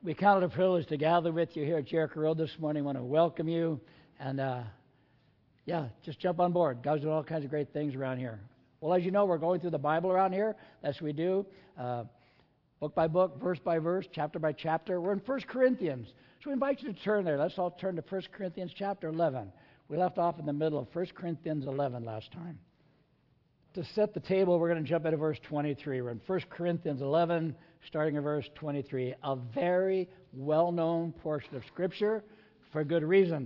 We count it a privilege to gather with you here at Jericho Road this morning. I want to welcome you. And, just jump on board. God's doing all kinds of great things around here. Well, as you know, we're going through the Bible around here. That's what we do. Book by book, verse by verse, chapter by chapter. We're in 1 Corinthians. So we invite you to turn there. Let's all turn to 1 Corinthians chapter 11. We left off in the middle of 1 Corinthians 11 last time. To set the table, we're going to jump into verse 23. We're in 1 Corinthians 11, starting at verse 23. A very well-known portion of Scripture for good reason.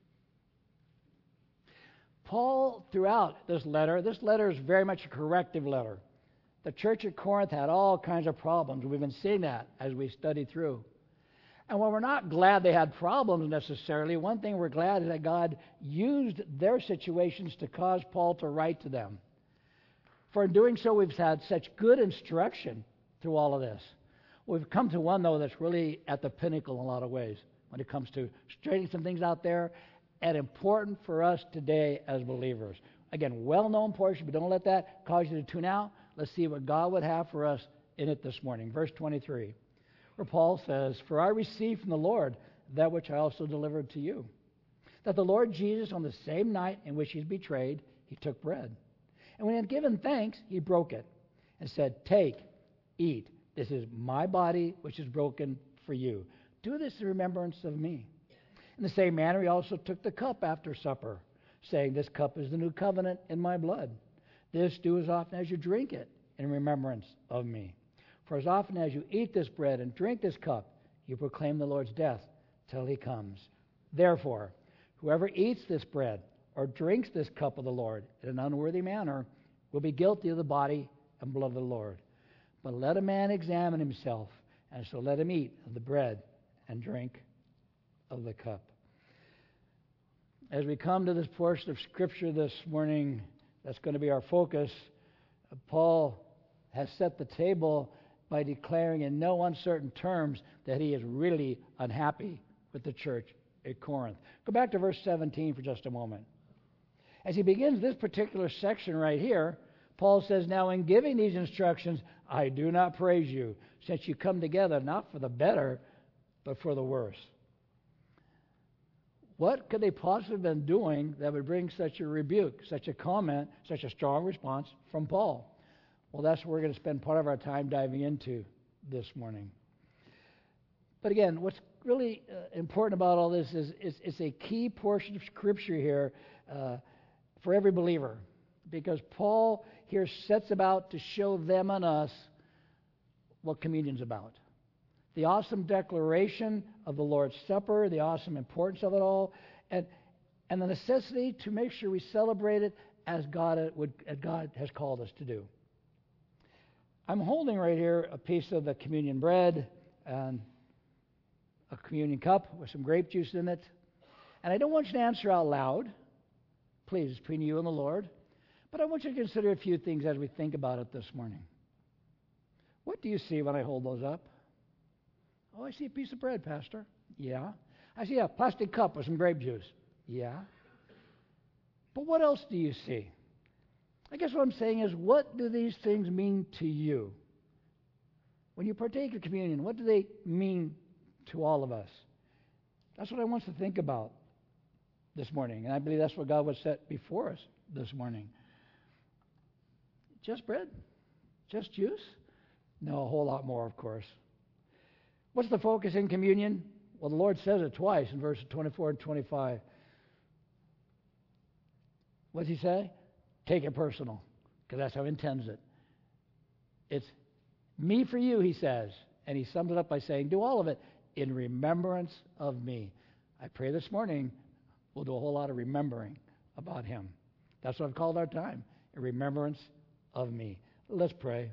Paul, throughout this letter is very much a corrective letter. The church at Corinth had all kinds of problems. We've been seeing that as we study through. And while we're not glad they had problems necessarily, one thing we're glad is that God used their situations to cause Paul to write to them. For in doing so, we've had such good instruction through all of this. We've come to one, though, that's really at the pinnacle in a lot of ways when it comes to straightening some things out there and important for us today as believers. Again, well-known portion, but don't let that cause you to tune out. Let's see what God would have for us in it this morning. Verse 23, where Paul says, "For I received from the Lord that which I also delivered to you, that the Lord Jesus, on the same night in which he was betrayed, he took bread. And when he had given thanks, he broke it and said, 'Take, eat. This is my body, which is broken for you. Do this in remembrance of me.' In the same manner, he also took the cup after supper, saying, 'This cup is the new covenant in my blood. This do as often as you drink it in remembrance of me. For as often as you eat this bread and drink this cup, you proclaim the Lord's death till he comes. Therefore, whoever eats this bread or drinks this cup of the Lord in an unworthy manner will be guilty of the body and blood of the Lord. But let a man examine himself, and so let him eat of the bread and drink of the cup." As we come to this portion of Scripture this morning, that's going to be our focus. Paul has set the table by declaring in no uncertain terms that he is really unhappy with the church at Corinth. Go back to verse 17 for just a moment. As he begins this particular section right here, Paul says, "Now in giving these instructions, I do not praise you, since you come together not for the better, but for the worse." What could they possibly have been doing that would bring such a rebuke, such a comment, such a strong response from Paul? Well, that's what we're going to spend part of our time diving into this morning. But again, what's really important about all this is it's a key portion of Scripture here for every believer, because Paul here sets about to show them and us what communion's about. The awesome declaration of the Lord's Supper, the awesome importance of it all, and the necessity to make sure we celebrate it as God has called us to do. I'm holding right here a piece of the communion bread and a communion cup with some grape juice in it. And I don't want you to answer out loud. Please, it's between you and the Lord. But I want you to consider a few things as we think about it this morning. What do you see when I hold those up? Oh, I see a piece of bread, Pastor. Yeah. I see a plastic cup with some grape juice. Yeah. But what else do you see? I guess what I'm saying is, what do these things mean to you? When you partake of communion, what do they mean to all of us? That's what I want us to think about this morning. And I believe that's what God would set before us this morning. Just bread? Just juice? No, a whole lot more, of course. What's the focus in communion? Well, the Lord says it twice in verses 24 and 25. What does he say? Take it personal, because that's how he intends it. It's me for you, he says. And he sums it up by saying, do all of it in remembrance of me. I pray this morning we'll do a whole lot of remembering about him. That's what I've called our time, in remembrance of me. Let's pray.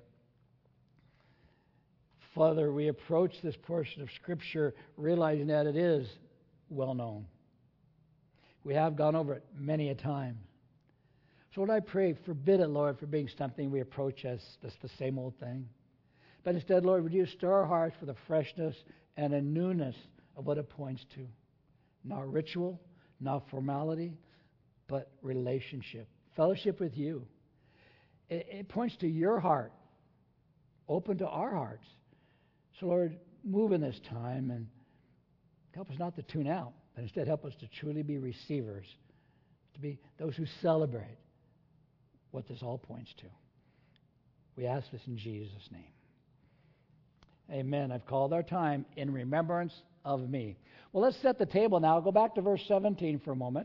Father, we approach this portion of Scripture realizing that it is well known. We have gone over it many a time. So what I pray, forbid it, Lord, for being something we approach as just the same old thing. But instead, Lord, would you stir our hearts for the freshness and a newness of what it points to? Not ritual, not formality, but relationship, fellowship with you. It points to your heart, open to our hearts. So, Lord, move in this time and help us not to tune out, but instead help us to truly be receivers, to be those who celebrate what this all points to. We ask this in Jesus' name. Amen. I've called our time in remembrance of me. Well, let's set the table now. Go back to verse 17 for a moment.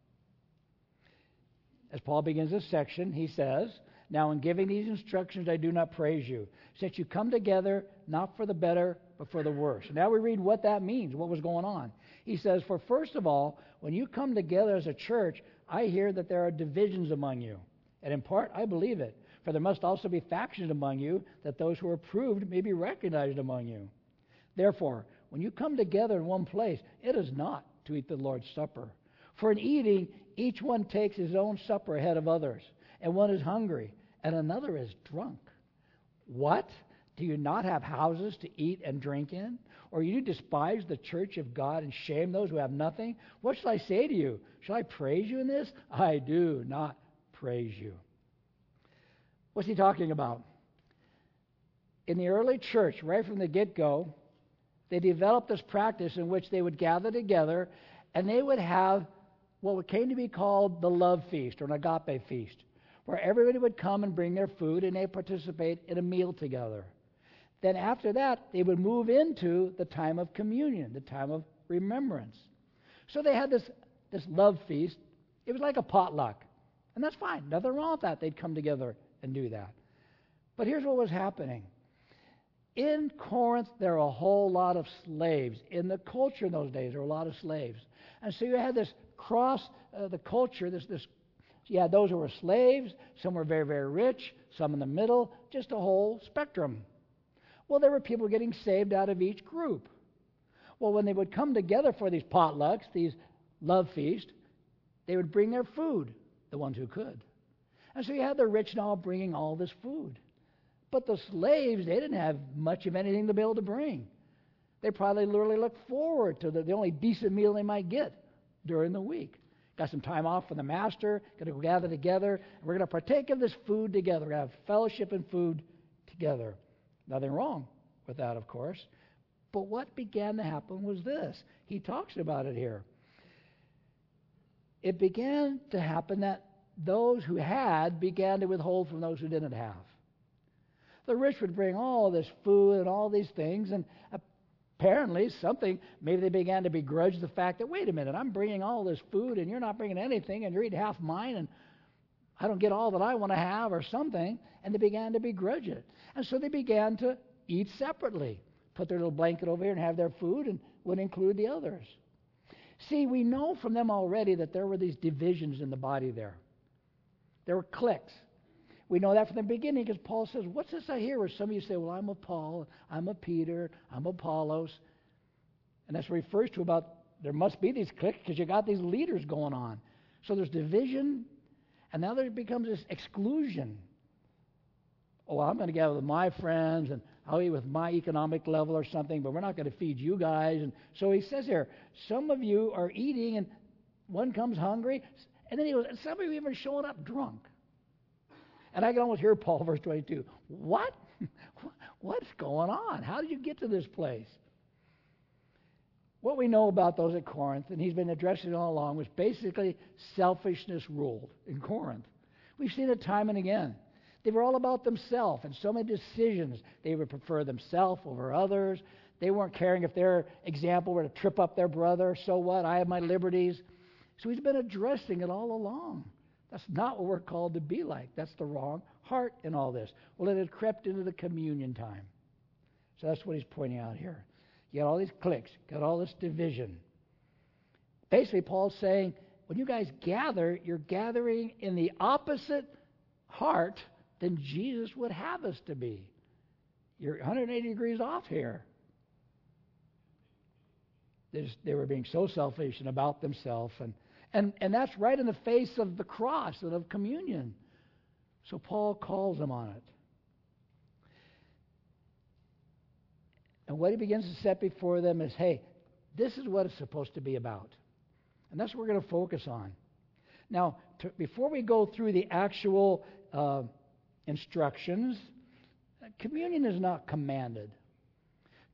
As Paul begins this section, he says, "Now in giving these instructions I do not praise you, since you come together not for the better, but for the worse." Now we read what that means, what was going on. He says, "For first of all, when you come together as a church, I hear that there are divisions among you. And in part, I believe it. For there must also be factions among you, that those who are approved may be recognized among you. Therefore, when you come together in one place, it is not to eat the Lord's Supper. For in eating, each one takes his own supper ahead of others, and one is hungry, and another is drunk. What? Do you not have houses to eat and drink in? Or you despise the church of God and shame those who have nothing? What shall I say to you? Shall I praise you in this? I do not praise you." What's he talking about? In the early church, right from the get-go, they developed this practice in which they would gather together and they would have what came to be called the love feast or an agape feast, where everybody would come and bring their food and they participate in a meal together. Then after that, they would move into the time of communion, the time of remembrance. So they had this love feast. It was like a potluck. And that's fine. Nothing wrong with that. They'd come together and do that. But here's what was happening. In Corinth, there were a whole lot of slaves. In the culture in those days, there were a lot of slaves. And so you had this cross the culture, you had those who were slaves, some were very, very rich, some in the middle, just a whole spectrum. Well, there were people getting saved out of each group. Well, when they would come together for these potlucks, these love feasts, they would bring their food, the ones who could. And so you had the rich now bringing all this food. But the slaves, they didn't have much of anything to be able to bring. They probably literally looked forward to the only decent meal they might get during the week. Got some time off from the master, going to gather together, and we're going to partake of this food together. We're going to have fellowship and food together. Nothing wrong with that, of course. But what began to happen was this. He talks about it here. It began to happen that those who had began to withhold from those who didn't have. The rich would bring all this food and all these things, and apparently maybe they began to begrudge the fact that, wait a minute, I'm bringing all this food and you're not bringing anything and you're eating half mine and I don't get all that I want to have or something, and they began to begrudge it. And so they began to eat separately, put their little blanket over here and have their food and would include the others. See, we know from them already that there were these divisions in the body there. There were cliques. We know that from the beginning because Paul says, what's this I hear? Where some of you say, well, I'm of Paul, I'm of Peter, I'm of Apollos. And that's what he refers to about there must be these cliques because you got these leaders going on. So there's division, and now there becomes this exclusion. Oh, I'm going to gather with my friends, and I'll eat with my economic level or something, but we're not going to feed you guys. And so he says here, some of you are eating, and one comes hungry, and then he goes, and some of you even showing up drunk. And I can almost hear Paul, verse 22. What? What's going on? How did you get to this place? What we know about those at Corinth, and he's been addressing it all along, was basically selfishness ruled in Corinth. We've seen it time and again. They were all about themselves, and so many decisions. They would prefer themselves over others. They weren't caring if their example were to trip up their brother. So what? I have my liberties. So he's been addressing it all along. That's not what we're called to be like. That's the wrong heart in all this. Well, it had crept into the communion time. So that's what he's pointing out here. You got all these cliques, got all this division. Basically, Paul's saying, when you guys gather, you're gathering in the opposite heart than Jesus would have us to be. You're 180 degrees off here. They were being so selfish and about themselves, and that's right in the face of the cross and of communion. So Paul calls them on it. And what he begins to set before them is, hey, this is what it's supposed to be about. And that's what we're going to focus on. Now, before we go through the actual instructions, communion is not commanded.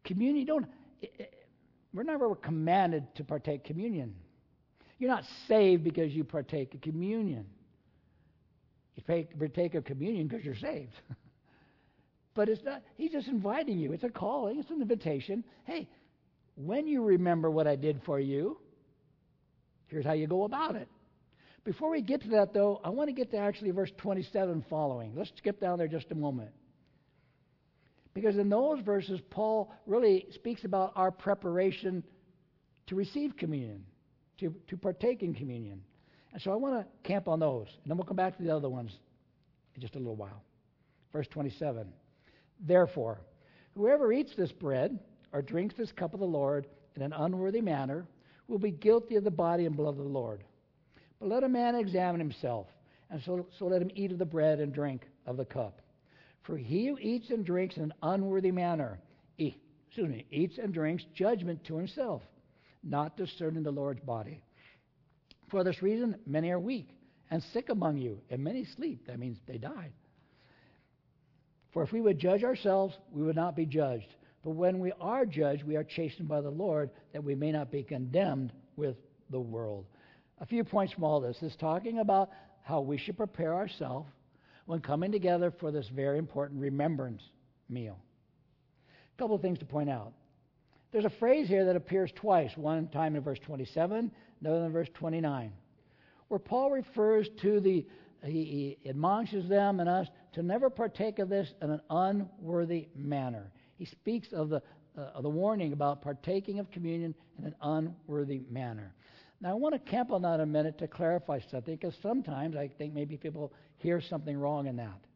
Communion, we're never commanded to partake communion. You're not saved because you partake of communion. You partake of communion because you're saved. But it's not, he's just inviting you. It's a calling, it's an invitation. Hey, when you remember what I did for you, here's how you go about it. Before we get to that, though, I want to get to actually verse 27 following. Let's skip down there just a moment. Because in those verses, Paul really speaks about our preparation to receive communion, to partake in communion. And so I want to camp on those, and then we'll come back to the other ones in just a little while. Verse 27. Therefore, whoever eats this bread or drinks this cup of the Lord in an unworthy manner will be guilty of the body and blood of the Lord. But let a man examine himself, and so let him eat of the bread and drink of the cup. For he who eats and drinks in an unworthy manner, eats and drinks judgment to himself, not discerning the Lord's body. For this reason, many are weak and sick among you, and many sleep. That means they died. For if we would judge ourselves, we would not be judged. But when we are judged, we are chastened by the Lord, that we may not be condemned with the world. A few points from all this. This is talking about how we should prepare ourselves when coming together for this very important remembrance meal. A couple of things to point out. There's a phrase here that appears twice, one time in verse 27, another in verse 29, where Paul refers to he admonishes them and us to never partake of this in an unworthy manner. He speaks of the warning about partaking of communion in an unworthy manner. Now, I want to camp on that a minute to clarify something, because sometimes I think maybe people hear something wrong in that.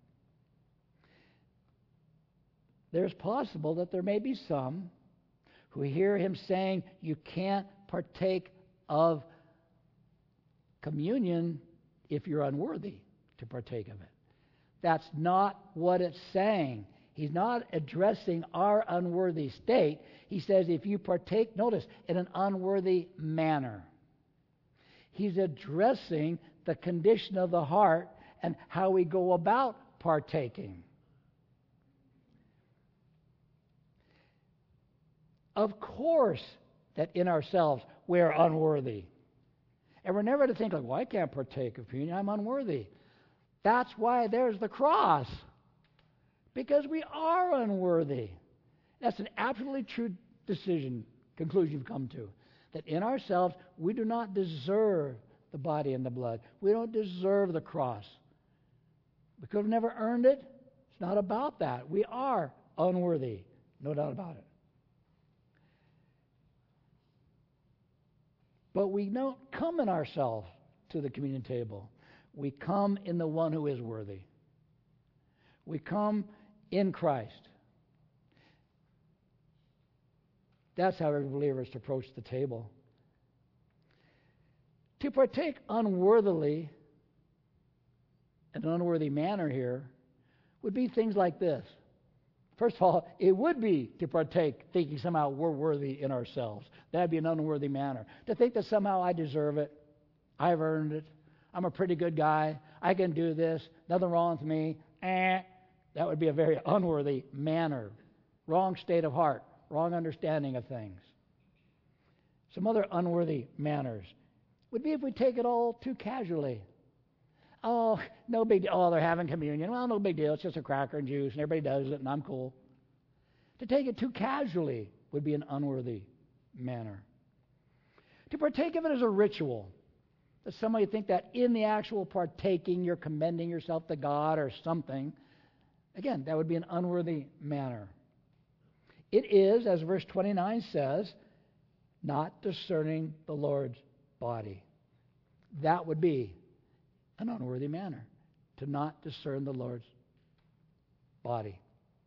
There's possible that there may be some who hear him saying you can't partake of communion if you're unworthy to partake of it. That's not what it's saying. He's not addressing our unworthy state. He says if you partake, notice, in an unworthy manner. He's addressing the condition of the heart and how we go about partaking. Of course that in ourselves we're unworthy. And we're never to think like, well, I can't partake of communion, I'm unworthy. That's why there's the cross. Because we are unworthy. That's an absolutely true conclusion you've come to. That in ourselves, we do not deserve the body and the blood. We don't deserve the cross. We could have never earned it. It's not about that. We are unworthy. No doubt about it. But we don't come in ourselves to the communion table. We come in the one who is worthy. We come in Christ. That's how every believer is to approach the table. To partake unworthily, in an unworthy manner here, would be things like this. First of all, it would be to partake thinking somehow we're worthy in ourselves. That would be an unworthy manner. To think that somehow I deserve it, I've earned it, I'm a pretty good guy, I can do this, nothing wrong with me, that would be a very unworthy manner. Wrong state of heart, wrong understanding of things. Some other unworthy manners would be if we take it all too casually. Oh, no big deal. Oh, they're having communion. Well, no big deal. It's just a cracker and juice, and everybody does it, and I'm cool. To take it too casually would be an unworthy manner. To partake of it as a ritual, that somebody think that in the actual partaking you're commending yourself to God or something, again, that would be an unworthy manner. It is, as verse 29 says, not discerning the Lord's body. That would be an unworthy manner, to not discern the Lord's body.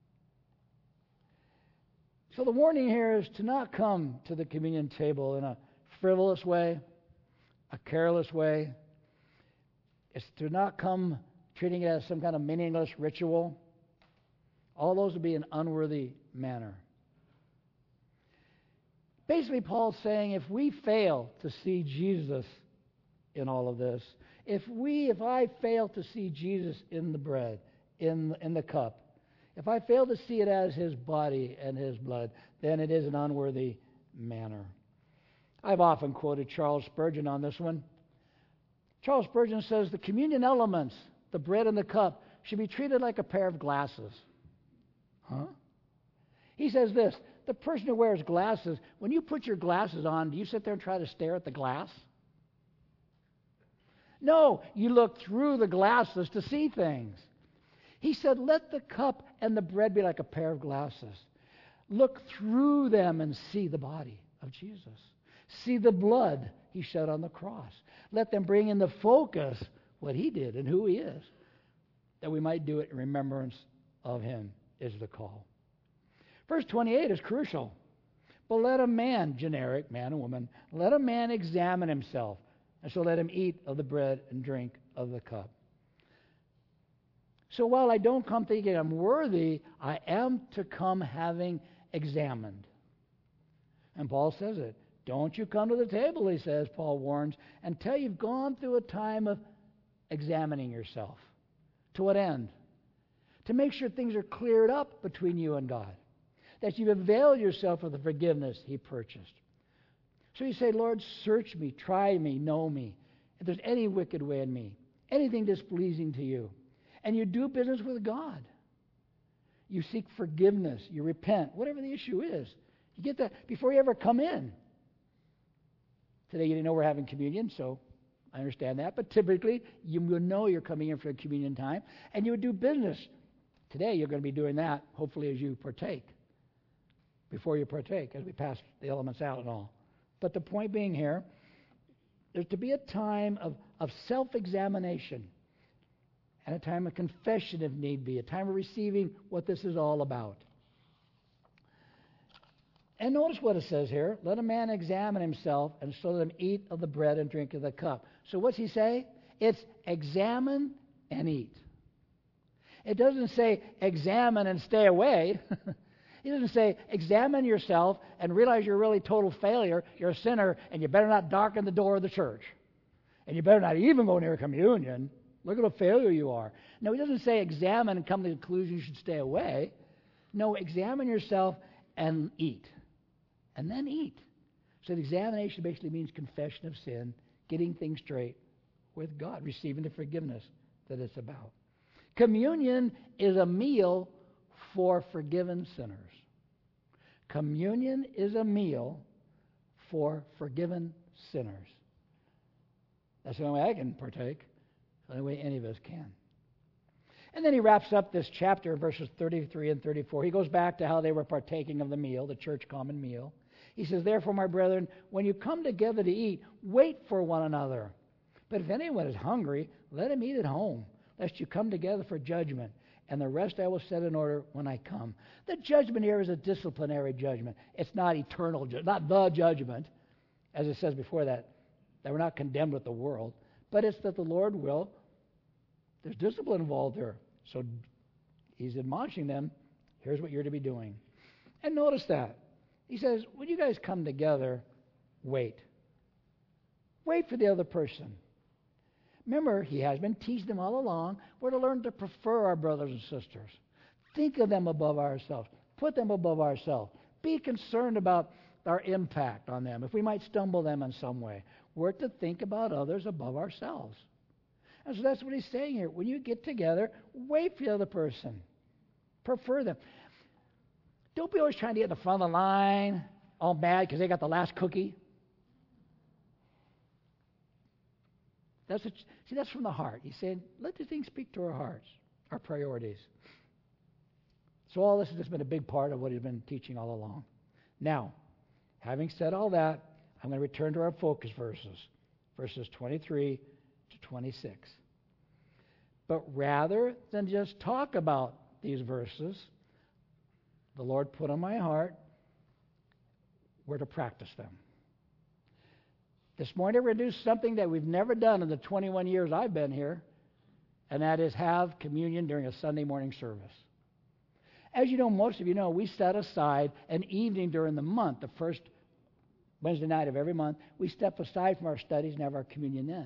So the warning here is to not come to the communion table in a frivolous way, a careless way. It's to not come treating it as some kind of meaningless ritual. All those would be an unworthy manner. Basically, Paul's saying if we fail to see Jesus in all of this, if I fail to see Jesus in the bread, in the cup, If I fail to see it as his body and his blood, then it is an unworthy manner. I've often quoted Charles Spurgeon on this one. Charles Spurgeon says the communion elements, the bread and the cup, should be treated like a pair of glasses. Huh? He says this, the person who wears glasses, when you put your glasses on, do you sit there and try to stare at the glass? No, you look through the glasses to see things. He said, let the cup and the bread be like a pair of glasses. Look through them and see the body of Jesus. See the blood he shed on the cross. Let them bring in the focus what he did and who he is, that we might do it in remembrance of him is the call. Verse 28 is crucial. But let a man, generic, man and woman, let a man examine himself, and so let him eat of the bread and drink of the cup. So while I don't come thinking I'm worthy, I am to come having examined. And Paul says it. Don't you come to the table, he says, Paul warns, until you've gone through a time of examining yourself. To what end? To make sure things are cleared up between you and God. That you've availed yourself of the forgiveness he purchased. So you say, Lord, search me, try me, know me. If there's any wicked way in me, anything displeasing to you. And you do business with God. You seek forgiveness. You repent. Whatever the issue is. You get that before you ever come in. Today you didn't know we're having communion, so I understand that. But typically, you will know you're coming in for a communion time, and you would do business. Today you're going to be doing that, hopefully, as you partake. Before you partake, as we pass the elements out and all. But the point being here, there's to be a time of self-examination and a time of confession if need be, a time of receiving what this is all about. And notice what it says here. Let a man examine himself, and so let him eat of the bread and drink of the cup. So what's he say? It's examine and eat. It doesn't say examine and stay away. He doesn't say examine yourself and realize you're really total failure, you're a sinner, and you better not darken the door of the church. And you better not even go near communion. Look at a failure you are. No, he doesn't say examine and come to the conclusion you should stay away. No, examine yourself and eat. And then eat. So the examination basically means confession of sin, getting things straight with God, receiving the forgiveness that it's about. Communion is a meal for forgiven sinners. Communion is a meal for forgiven sinners. That's the only way I can partake. The only way any of us can. And then he wraps up this chapter, verses 33 and 34. He goes back to how they were partaking of the meal, the church common meal. He says, therefore, my brethren, when you come together to eat, wait for one another. But if anyone is hungry, let him eat at home, lest you come together for judgment. And the rest I will set in order when I come. The judgment here is a disciplinary judgment. It's not eternal judgment, not the judgment, as it says before that we're not condemned with the world. But it's that the Lord will, there's discipline involved there. So he's admonishing them, here's what you're to be doing. And notice that. He says, when you guys come together, wait. Wait for the other person. Remember, he has been teaching them all along. We're to learn to prefer our brothers and sisters. Think of them above ourselves. Put them above ourselves. Be concerned about our impact on them, if we might stumble them in some way. We're to think about others above ourselves. And so that's what he's saying here. When you get together, wait for the other person. Prefer them. Don't be always trying to get in the front of the line, all mad because they got the last cookie. That's from the heart. He's saying, let the things speak to our hearts, our priorities. So all this has just been a big part of what he's been teaching all along. Now, having said all that, I'm going to return to our focus verses 23 to 26. But rather than just talk about these verses, the Lord put on my heart, we're to practice them. This morning we're going to do something that we've never done in the 21 years I've been here, and that is have communion during a Sunday morning service. As you know, most of you know, we set aside an evening during the month, the first Wednesday night of every month. We step aside from our studies and have our communion then.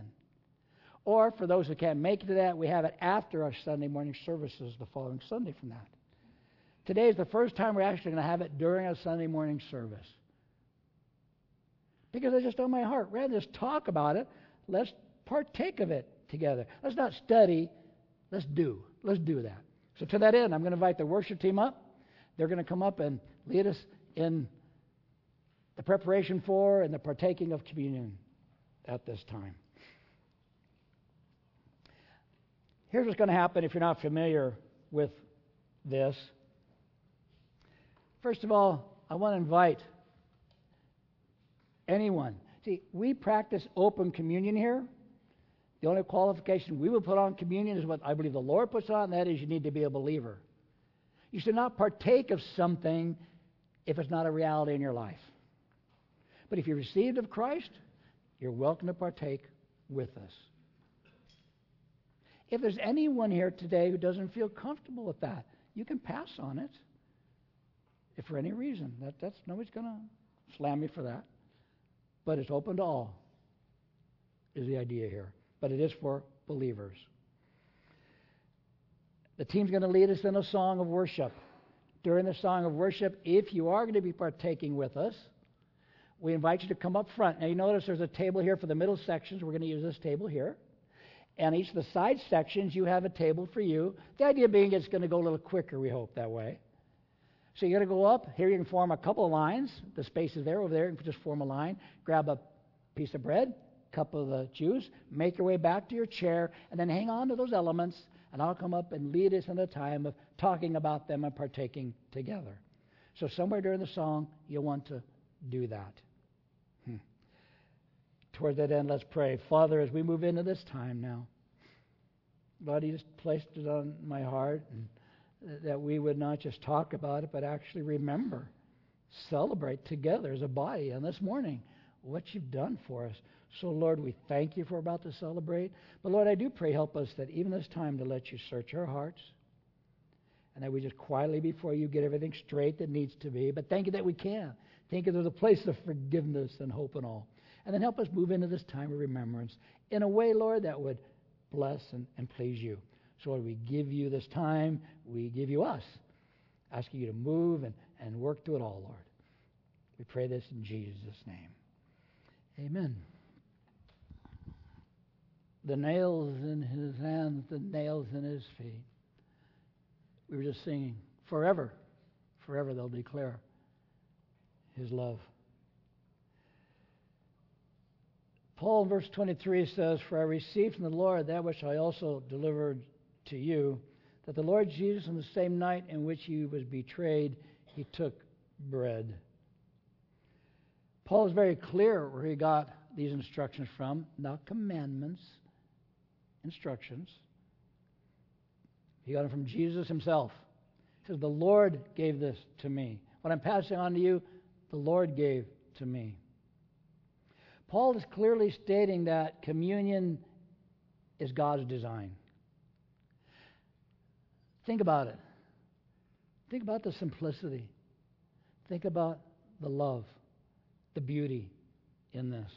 Or for those who can't make it to that, we have it after our Sunday morning services the following Sunday from that. Today is the first time we're actually going to have it during a Sunday morning service. Because it's just on my heart. Rather than just talk about it, let's partake of it together. Let's not study, let's do. Let's do that. So to that end, I'm going to invite the worship team up. They're going to come up and lead us in the preparation for and the partaking of communion at this time. Here's what's going to happen if you're not familiar with this. First of all, I want to invite anyone. See, we practice open communion here. The only qualification we will put on communion is what I believe the Lord puts on, and that is you need to be a believer. You should not partake of something if it's not a reality in your life. But if you received of Christ, you're welcome to partake with us. If there's anyone here today who doesn't feel comfortable with that, you can pass on it. If for any reason. That's nobody's going to slam me for that. But it's open to all, is the idea here. But it is for believers. The team's going to lead us in a song of worship. During the song of worship, if you are going to be partaking with us, we invite you to come up front. Now you notice there's a table here for the middle sections. We're going to use this table here. And each of the side sections, you have a table for you. The idea being it's going to go a little quicker, we hope, that way. So you're going to go up. Here you can form a couple of lines. The space is there. Over there, you can just form a line. Grab a piece of bread, cup of the juice, make your way back to your chair, and then hang on to those elements, and I'll come up and lead us in a time of talking about them and partaking together. So somewhere during the song, you'll want to do that. Toward that end, let's pray. Father, as we move into this time now, God, you just placed it on my heart, and that we would not just talk about it, but actually remember, celebrate together as a body on this morning what you've done for us. So, Lord, we thank you for about to celebrate. But, Lord, I do pray, help us that even this time to let you search our hearts, and that we just quietly before you get everything straight that needs to be. But thank you that we can. Thank you there's a place of forgiveness and hope and all. And then help us move into this time of remembrance in a way, Lord, that would bless and please you. So, Lord, we give you this time. We give you us, asking you to move and work through it all, Lord. We pray this in Jesus' name. Amen. The nails in his hands, the nails in his feet. We were just singing, forever, forever they'll declare his love. Paul in verse 23 says, "For I received from the Lord that which I also delivered to you, that the Lord Jesus on the same night in which he was betrayed, he took bread." Paul is very clear where he got these instructions from, not commandments, instructions. He got them from Jesus himself. He says, "The Lord gave this to me. What I'm passing on to you, the Lord gave to me." Paul is clearly stating that communion is God's design. Think about it. Think about the simplicity. Think about the love, the beauty in this.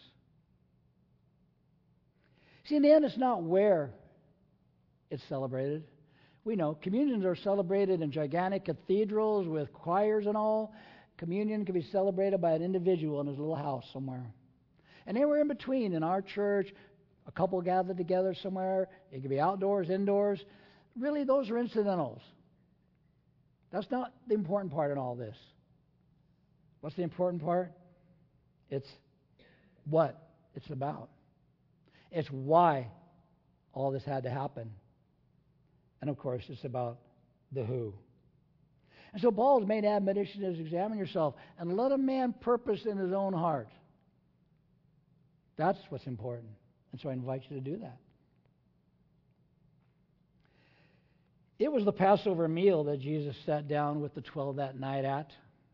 See, in the end, it's not where it's celebrated. We know communions are celebrated in gigantic cathedrals with choirs and all. Communion can be celebrated by an individual in his little house somewhere. And anywhere in between, in our church, a couple gathered together somewhere. It could be outdoors, indoors. Really, those are incidentals. That's not the important part in all this. What's the important part? It's what it's about. It's why all this had to happen. And of course, it's about the who. And so Paul's main admonition is examine yourself and let a man purpose in his own heart. That's what's important. And so I invite you to do that. It was the Passover meal that Jesus sat down with the 12 that night at.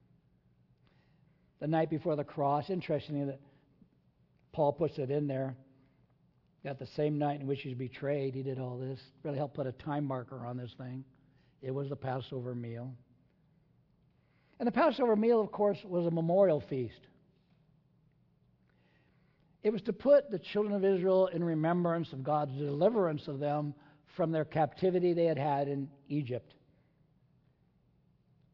The night before the cross. Interestingly that Paul puts it in there. That the same night in which he's betrayed, he did all this. Really helped put a time marker on this thing. It was the Passover meal. And the Passover meal, of course, was a memorial feast. It was to put the children of Israel in remembrance of God's deliverance of them from their captivity they had had in Egypt.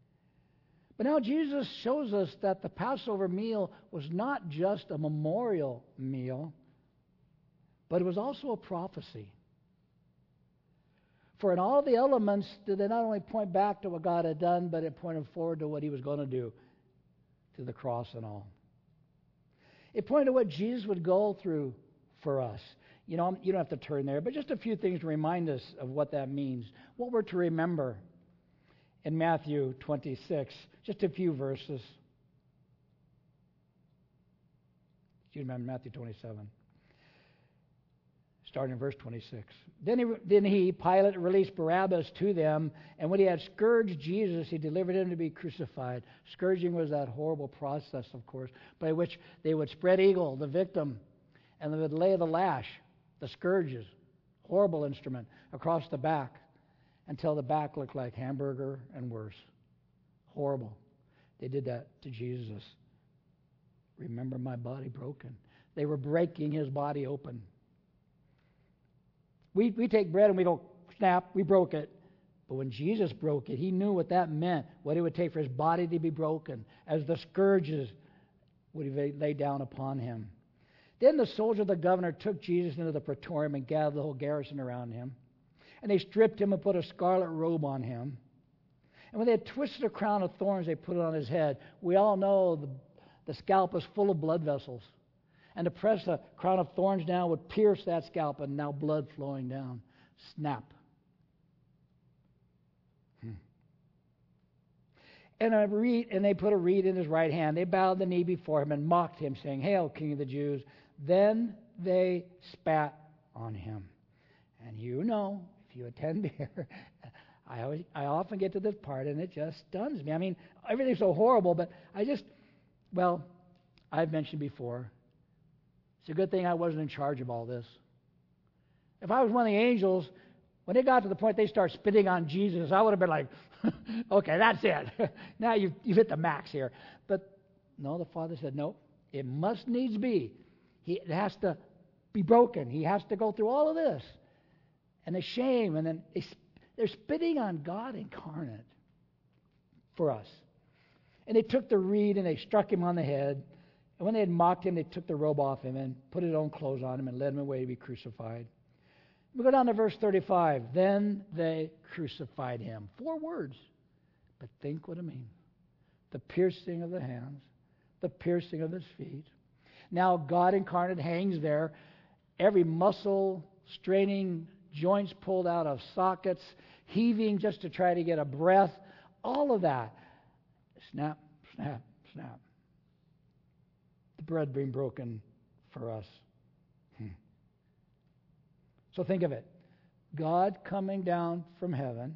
But now Jesus shows us that the Passover meal was not just a memorial meal, but it was also a prophecy. For in all the elements, did they not only point back to what God had done, but it pointed forward to what he was going to do, to the cross and all. It pointed to what Jesus would go through for us. You know, you don't have to turn there, but just a few things to remind us of what that means, what we're to remember in Matthew 26, just a few verses. You remember Matthew 27. Starting in verse 26. Then he, Pilate, released Barabbas to them, and when he had scourged Jesus, he delivered him to be crucified. Scourging was that horrible process, of course, by which they would spread eagle, the victim, and they would lay the lash, the scourges, horrible instrument, across the back until the back looked like hamburger and worse. Horrible. They did that to Jesus. Remember my body broken. They were breaking his body open. We take bread and we go, snap, we broke it. But when Jesus broke it, he knew what that meant, what it would take for his body to be broken, as the scourges would be laid down upon him. Then the soldier of the governor took Jesus into the praetorium and gathered the whole garrison around him. And they stripped him and put a scarlet robe on him. And when they had twisted a crown of thorns, they put it on his head. We all know the scalp was full of blood vessels. And to press a crown of thorns down would pierce that scalp, and now blood flowing down. Snap. And they put a reed in his right hand. They bowed the knee before him and mocked him, saying, "Hail, King of the Jews." Then they spat on him. And you know, if you attend here, I often get to this part, and it just stuns me. I mean, everything's so horrible, but I've mentioned before, it's a good thing I wasn't in charge of all this. If I was one of the angels, when it got to the point they start spitting on Jesus, I would have been like, okay, that's it. Now you've hit the max here. But no, the Father said, no, it must needs be. It has to be broken. He has to go through all of this. And the shame, and then they're spitting on God incarnate for us. And they took the reed and they struck him on the head. And when they had mocked him, they took the robe off him and put his own clothes on him and led him away to be crucified. We go down to verse 35. Then they crucified him. 4 words. But think what it means. The piercing of the hands, the piercing of his feet. Now God incarnate hangs there, every muscle straining, joints pulled out of sockets, heaving just to try to get a breath. All of that. Snap, snap, snap. The bread being broken for us. So think of it. God coming down from heaven.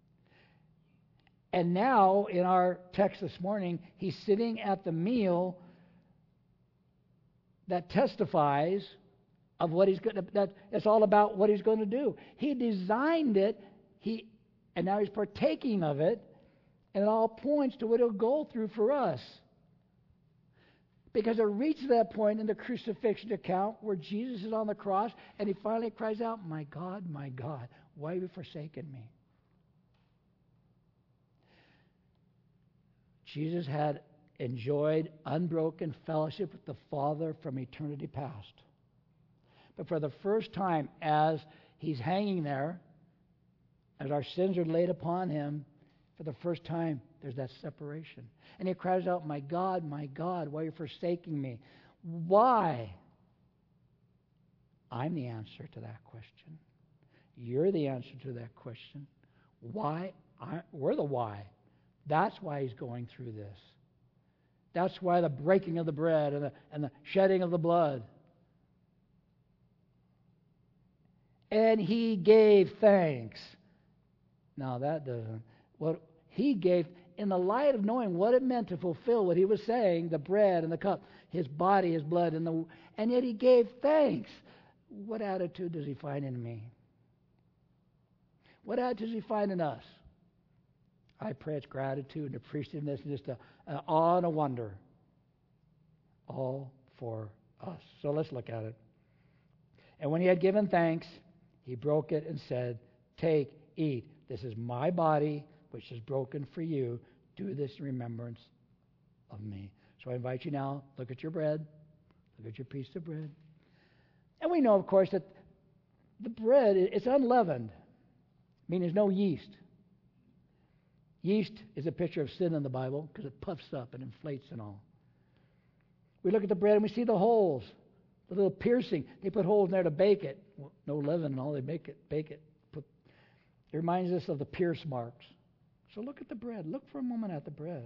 And now, in our text this morning, he's sitting at the meal that testifies of what he's going to, that it's all about what he's going to do. He designed it, and now he's partaking of it, and it all points to what he'll go through for us. Because it reaches that point in the crucifixion account where Jesus is on the cross and he finally cries out, my God, why have you forsaken me?" Jesus had enjoyed unbroken fellowship with the Father from eternity past. But for the first time, as he's hanging there, as our sins are laid upon him, for the first time, there's that separation. And he cries out, my God, why are you forsaking me? Why? I'm the answer to that question. You're the answer to that question. Why? We're the why. That's why he's going through this. That's why the breaking of the bread and the shedding of the blood. And he gave thanks. Now that doesn't. What he gave, in the light of knowing what it meant to fulfill what he was saying, the bread and the cup, his body, his blood, and yet he gave thanks. What attitude does he find in me? What attitude does he find in us? I pray it's gratitude and appreciativeness and just an awe and a wonder. All for us. So let's look at it. And when he had given thanks, he broke it and said, "Take, eat. This is my body, which is broken for you. Do this in remembrance of me. So I invite you now, look at your bread. Look at your piece of bread. And we know, of course, that the bread, it's unleavened, meaning there's no yeast. Yeast is a picture of sin in the Bible because it puffs up and inflates and all. We look at the bread and we see the holes, the little piercing. They put holes in there to bake it. Well, no leaven and all, they bake it. It reminds us of the pierce marks. So look at the bread. Look for a moment at the bread.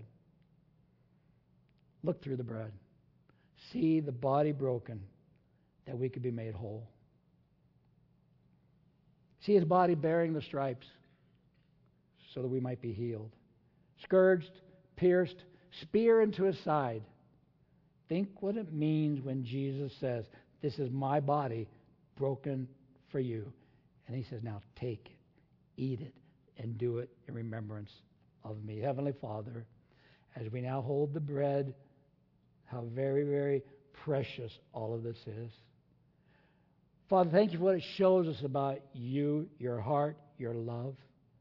Look through the bread. See the body broken that we could be made whole. See his body bearing the stripes so that we might be healed. Scourged, pierced, spear into his side. Think what it means when Jesus says, this is my body broken for you. And he says, now take it, eat it, and do it in remembrance of me. Heavenly Father, as we now hold the bread, how very, very precious all of this is. Father, thank you for what it shows us about you, your heart, your love.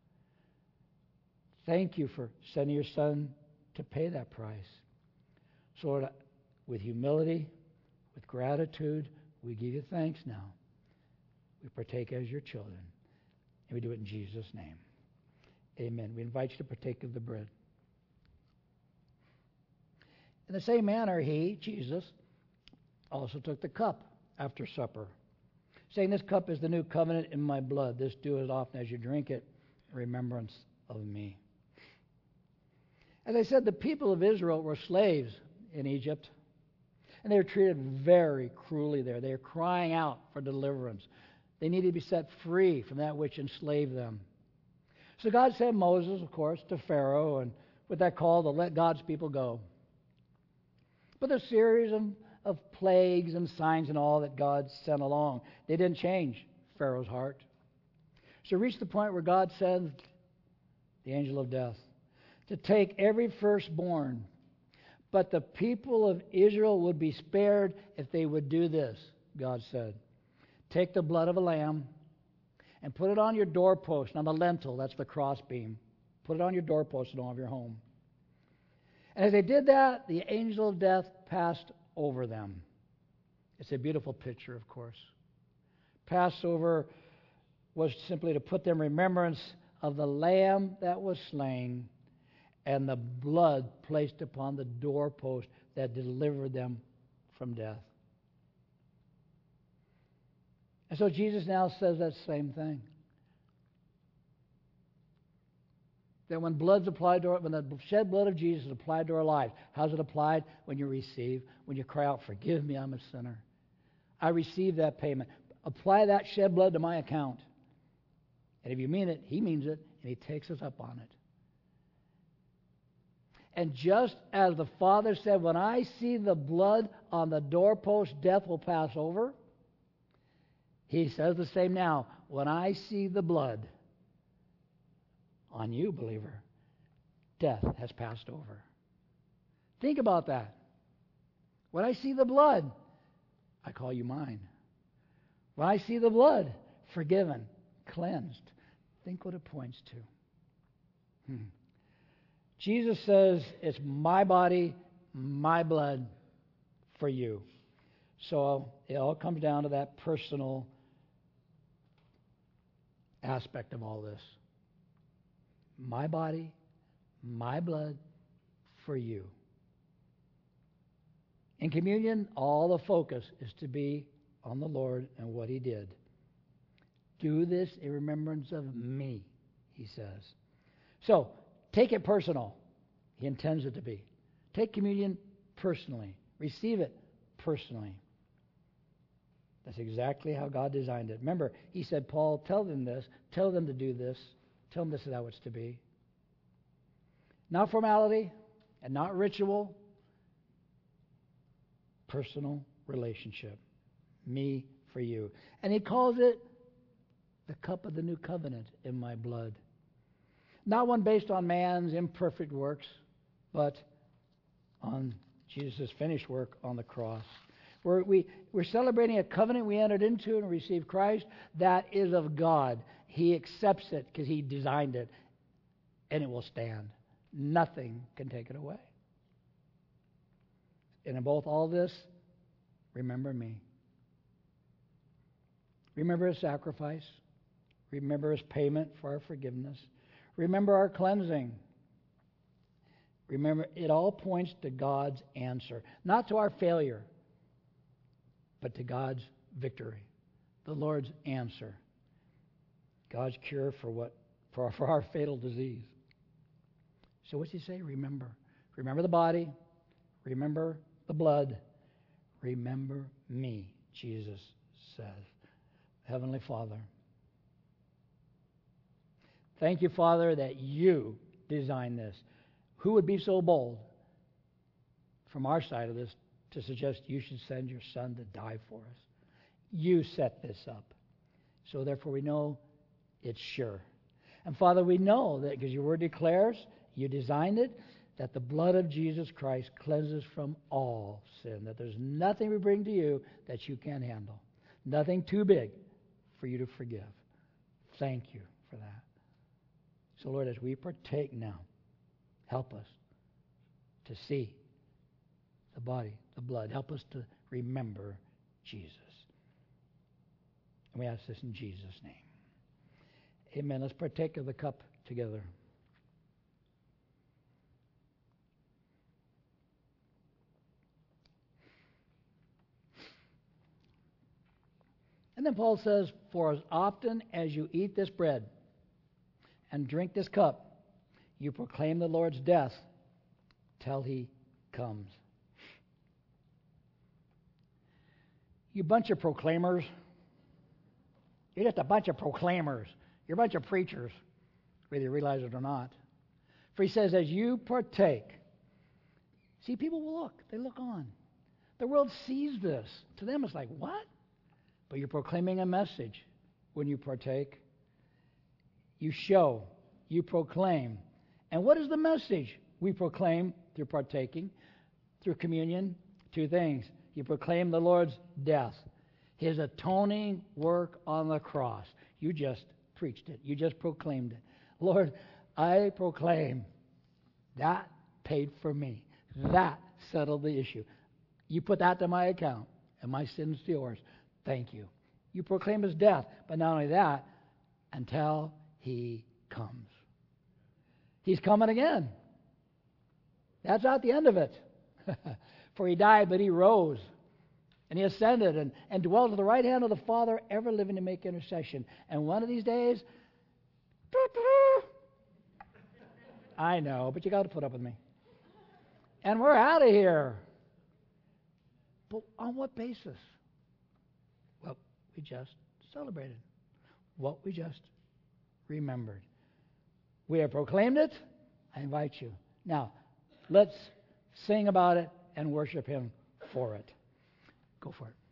Thank you for sending your Son to pay that price. So, Lord, with humility, with gratitude, we give you thanks now. We partake as your children. And we do it in Jesus' name. Amen. We invite you to partake of the bread. In the same manner, he, Jesus, also took the cup after supper, saying, this cup is the new covenant in my blood. This do as often as you drink it in remembrance of me. As I said, the people of Israel were slaves in Egypt, and they were treated very cruelly there. They were crying out for deliverance. They needed to be set free from that which enslaved them. So God sent Moses, of course, to Pharaoh, and with that call to let God's people go. But a series of plagues and signs and all that God sent along, they didn't change Pharaoh's heart. So it reached the point where God sent the angel of death to take every firstborn. But the people of Israel would be spared if they would do this, God said. Take the blood of a lamb and put it on your doorpost, on the lintel, that's the crossbeam. Put it on your doorpost in all of your home. And as they did that, the angel of death passed over them. It's a beautiful picture, of course. Passover was simply to put them in remembrance of the lamb that was slain and the blood placed upon the doorpost that delivered them from death. And so Jesus now says that same thing. That when blood's applied to when the shed blood of Jesus is applied to our lives, how's it applied? When you receive, when you cry out, forgive me, I'm a sinner. I receive that payment. Apply that shed blood to my account. And if you mean it, he means it, and he takes us up on it. And just as the Father said, when I see the blood on the doorpost, death will pass over, he says the same now. When I see the blood on you, believer, death has passed over. Think about that. When I see the blood, I call you mine. When I see the blood, forgiven, cleansed. Think what it points to. Jesus says, it's my body, my blood for you. So it all comes down to that personal aspect of all this. My body, my blood for you. In communion, all the focus is to be on the Lord and what he did. Do this in remembrance of me, he says. So, take it personal. He intends it to be. Take communion personally. Receive it personally. That's exactly how God designed it. Remember, he said, Paul, tell them this. Tell them to do this. Tell them this is how it's to be. Not formality and not ritual. Personal relationship. Me for you. And he calls it the cup of the new covenant in my blood. Not one based on man's imperfect works, but on Jesus' finished work on the cross. We're celebrating a covenant we entered into and received Christ that is of God. He accepts it because he designed it, and it will stand. Nothing can take it away. And in both all this, remember me. Remember his sacrifice. Remember his payment for our forgiveness. Remember our cleansing. Remember, it all points to God's answer. Not to our failure, but to God's victory. The Lord's answer. God's cure for our fatal disease. So what's he say? Remember. Remember the body. Remember the blood. Remember me, Jesus says. Heavenly Father, thank you, Father, that you designed this. Who would be so bold from our side of this to suggest you should send your Son to die for us? You set this up. So therefore we know it's sure. And Father, we know that because your word declares, you designed it, that the blood of Jesus Christ cleanses from all sin, that there's nothing we bring to you that you can't handle. Nothing too big for you to forgive. Thank you for that. So Lord, as we partake now, help us to see the body, the blood. Help us to remember Jesus. And we ask this in Jesus' name. Amen. Let's partake of the cup together. And then Paul says, for as often as you eat this bread and drink this cup, you proclaim the Lord's death till he comes. You bunch of proclaimers. You're just a bunch of proclaimers. You're a bunch of preachers, whether you realize it or not. For he says, as you partake, see, people will look. They look on. The world sees this. To them, it's like, what? But you're proclaiming a message when you partake. You show. You proclaim. And what is the message we proclaim through partaking, through communion? Two things. You proclaim the Lord's death, his atoning work on the cross. You just preached it. You just proclaimed it. Lord, I proclaim that paid for me. That settled the issue. You put that to my account, and my sins to yours. Thank you. You proclaim his death, but not only that, until he comes. He's coming again. That's not the end of it. For he died, but he rose. And he ascended and dwelt at the right hand of the Father, ever living to make intercession. And one of these days, I know, but you got to put up with me. And we're out of here. But on what basis? What we just celebrated. What we just remembered. We have proclaimed it. I invite you. Now, let's sing about it and worship him for it. Go for it.